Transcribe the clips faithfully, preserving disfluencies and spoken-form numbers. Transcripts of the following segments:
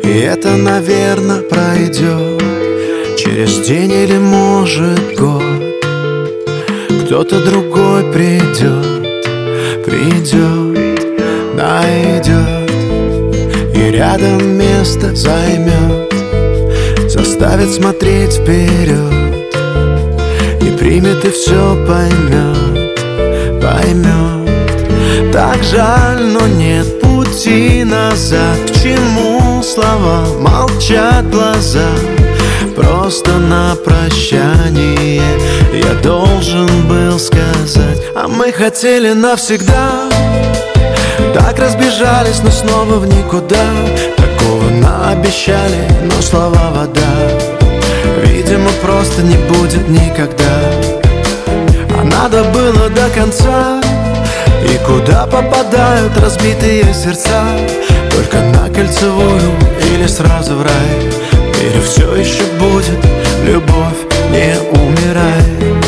И это, наверное, пройдет через день или, может, год. Кто-то другой придет, придет, найдет и рядом место займет, заставит смотреть вперед и примет и все поймет, поймет. Так жаль, но нет пути назад. К чему слова, молчат глаза? Просто на прощание я должен был сказать: а мы хотели навсегда. Так разбежались, но снова в никуда. Такого наобещали, но слова вода. Видимо, просто не будет никогда. А надо было до конца. И куда попадают разбитые сердца? Только на кольцевую или сразу в рай? Или все еще будет любовь, не умирай.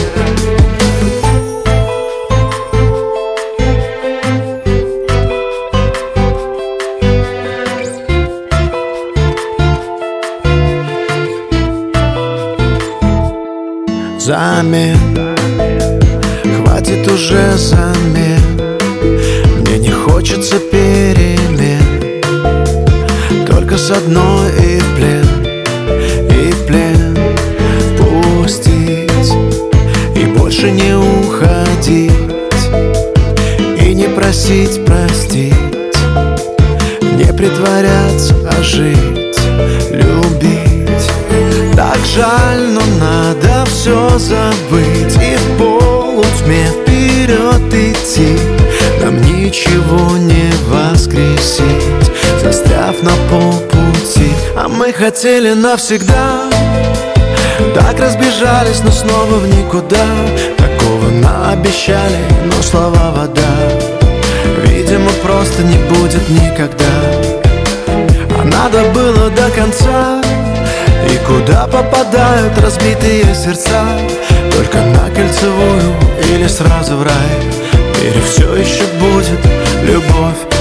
Замен, хватит уже замен. Мне не хочется перемен, только с одной и в плен. И плен пустить, и больше не уходить, и не просить простить, не притворяться, а жить, любить. Так жаль, но надо все забыть и в полутьме вперед идти. Нам ничего не воскресить, застряв на полпути. А мы хотели навсегда. Так разбежались, но снова в никуда. Такого наобещали, но слова вода. Видимо, просто не будет никогда. А надо было до конца. И куда попадают разбитые сердца? Только на кольцевую или сразу в рай? Или все еще будет любовь,